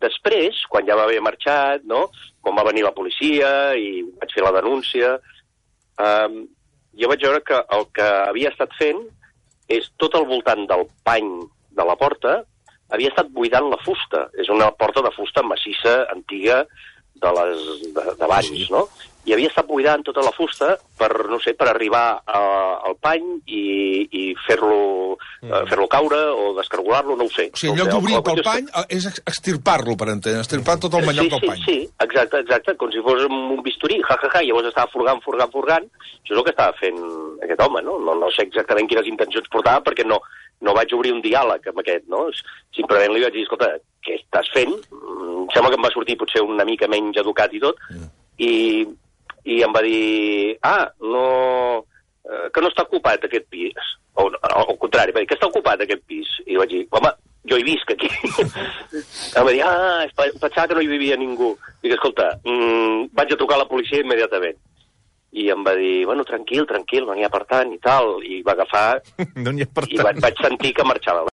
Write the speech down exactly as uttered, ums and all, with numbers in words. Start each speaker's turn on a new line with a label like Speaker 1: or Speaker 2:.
Speaker 1: després, quan ja va haver marxat, no?, quan va venir la policia i vaig fer la denúncia, eh, jo vaig veure que el que havia estat fent és tot al voltant del pany de la porta, havia estat buidant la fusta. És una porta de fusta massissa, antiga, de les d'abans, sí. no? I havia estat buidant tota la fusta per, no sé, per arribar a, al pany i, i fer-lo mm. fer-lo caure o descargolar-lo, no ho sé.
Speaker 2: O sigui, en
Speaker 1: no
Speaker 2: lloc d'obrir pel
Speaker 1: que...
Speaker 2: pany, és extirpar-lo, per entendre, extirpar tot el manyoc
Speaker 1: sí,
Speaker 2: del
Speaker 1: sí,
Speaker 2: pany.
Speaker 1: Sí, sí, exacte, exacte, com si fos un bisturí, ja, ja, ja, i llavors estava furgant, furgant, furgant. Això és el que estava fent aquest home, no? No, no sé exactament quines intencions portava, perquè no, no vaig obrir un diàleg amb aquest, no? Simplement li vaig dir, escolta, què estàs fent? Em sembla que em va sortir potser una mica menys educat i tot, mm. i... i em va dir, ah, no, eh, que no està ocupat aquest pis. O, al contrari, va dir, que està ocupat aquest pis. I vaig dir, home, jo hi visc aquí. Em va dir, ah, pensava que no hi vivia ningú. Dic, escolta, mmm, vaig a trucar a la policia immediatament. I em va dir, bueno, tranquil, tranquil, no n'hi ha per tant, i tal. I va agafar,
Speaker 2: no n'hi ha per tant.
Speaker 1: I vaig, vaig sentir que marxava.